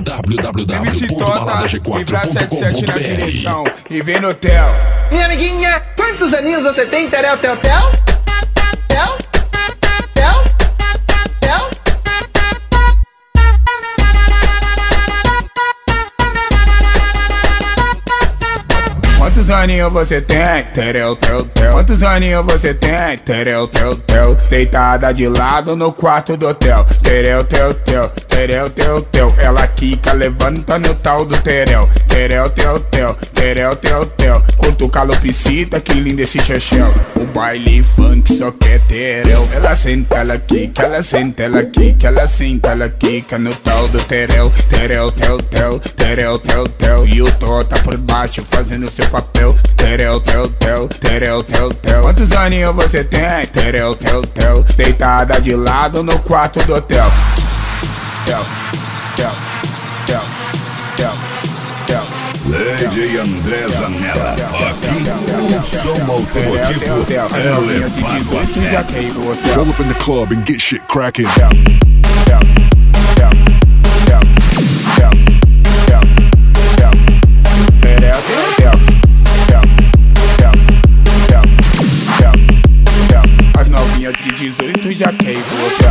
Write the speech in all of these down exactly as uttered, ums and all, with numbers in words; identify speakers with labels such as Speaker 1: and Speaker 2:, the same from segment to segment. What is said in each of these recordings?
Speaker 1: w w w
Speaker 2: M C
Speaker 1: ponto balada g quatro ponto com
Speaker 2: Tota,
Speaker 1: ponto
Speaker 2: na
Speaker 1: b r.
Speaker 2: direção e vem no hotel.
Speaker 3: Minha amiguinha, quantos aninhos você tem, Terel, tel, tel? Tel? Tel? Tel?
Speaker 2: Quantos aninhos você tem? Terel, tel, tel. Quantos aninhos você tem? Terel, tel, tel. Deitada de lado no quarto do hotel. Terel, tel, tel. Terel, tel, tel. Ela quica, levanta no tal do terel. Terel, tel, tel. Terel, tel, tel. Curto calopsita, que lindo esse chachel. O baile funk só quer terel. Ela senta, ela quica, ela senta, ela quica, ela senta, ela quica no tal do terel. Terel, tel, tel. Terel, tel, tel. E o tó tá por baixo fazendo seu papel. Terel, tel, tel. Terel, tel, tel. Quantos aninhos você tem? Terel, tel, tel. Deitada de lado no quarto do hotel. Tel, tel, tel, tel, tel.
Speaker 4: D J André Zanella, aqui o som automotivo é levado a sério.
Speaker 1: Roll up in the club and get shit cracking.
Speaker 2: As novinhas de dezoito já queimam o hotel.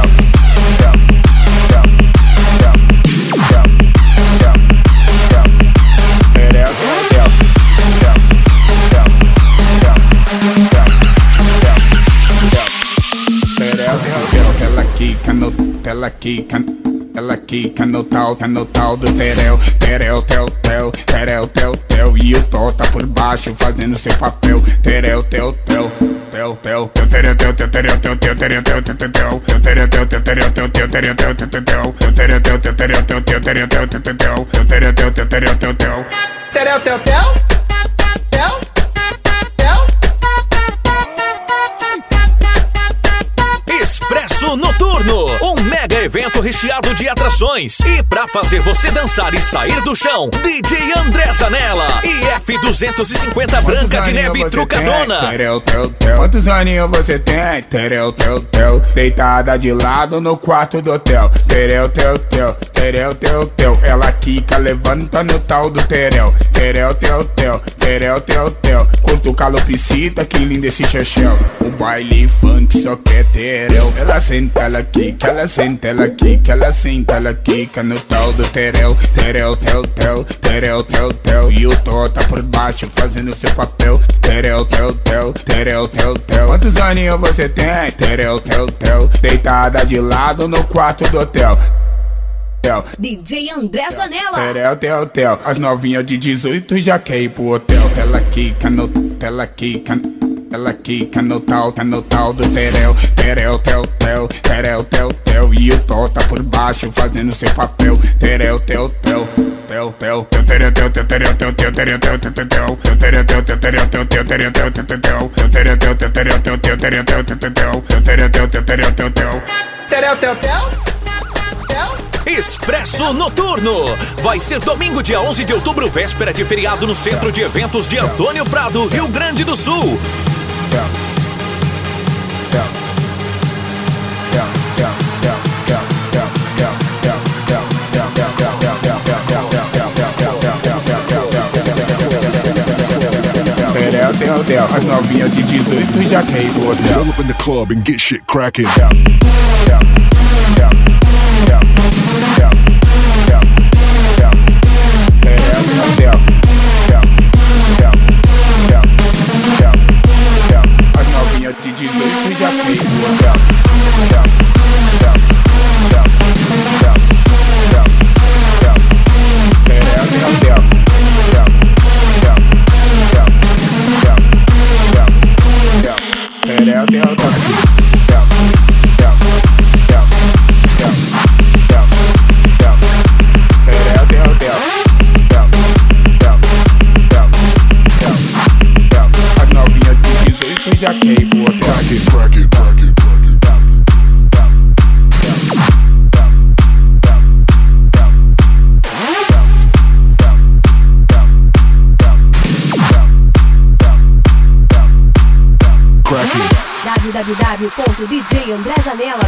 Speaker 2: Ela quica no, ela quica, ela quica no tal, tá no tal do terel, terel, tel, tel, terel, tel, tel. E o tó tá por baixo fazendo seu papel. Terel, tel, tel, tel, tel, terel, tel, tel, terel, tel, tel, terel, tel, tel, tel, terel, tel, tel, terel, tel, tel, terel, tel, tel, tel, terel, tel, tel, terel, tel, tel, terel, tel, tel, tel, terel, tel, tel, terel, tel, tel.
Speaker 3: Terel, tel, tel? Tel? Tel?
Speaker 5: Expresso Noturno, um mega evento recheado de atrações. E pra fazer você dançar e sair do chão, D J André Zanella e F duzentos e cinquenta Branca de Neve Trucadona.
Speaker 2: Terel, tel, tel. Quantos aninhos você tem? Terel, tel, tel. Deitada de lado no quarto do hotel. Terel, tel, tel. Terel, tel, tel. Ela quica, levanta no tal do terel. Terel, tel, tel. Terel, tel, tel. Curto calopsita, que lindo esse chachel. O baile funk só quer terel. Ela senta, ela quica, ela senta, ela quica, ela senta, ela quica no tal do terel. Terel, tel, tel. Terel, tel, tel. E o tó tá por baixo fazendo seu papel. Terel, tel, tel. Terel, tel, tel. Quantos aninhos você tem? Terel, tel, tel. Deitada de lado no quarto do hotel.
Speaker 6: D J André Zanella.
Speaker 2: Terel, tel, tel. As novinhas de dezoito já quer ir pro hotel. Ela quica no, ela quica, ela quica no tal, tá no tal do terel. Terel, tel, tel, terel, tel, tel. E o tó tá por baixo fazendo seu papel. Terel, tel, tel, tel, tel. Terel, tel, tel, terel, tel, tel, terel, tel, tel, tel, tel. Terel, tel, tel, terel, tel, tel, terel, tel, tel, tel, tel. Terel, tel, tel, terel, tel, tel, terel, tel, tel, tel, tel. Terel, tel, tel, terel, tel, tel.
Speaker 3: Terel, tel, tel? Tel?
Speaker 5: Expresso Noturno. Vai ser domingo, dia onze de outubro, véspera de feriado, no Centro de Eventos de Antônio Prado, Rio Grande do Sul.
Speaker 2: Terel, tel, tel. As novinhas de dezoito já quer ir pro hotel.
Speaker 1: Roll up in the club and get shit cracking.
Speaker 2: As novinhas de dezoito já quer ir pro hotel. Terel, tel, tel. As novinhas de dezoito já quer ir pro hotel.
Speaker 1: Crack it, crack it, crack it.
Speaker 6: w w w ponto d j andré zanella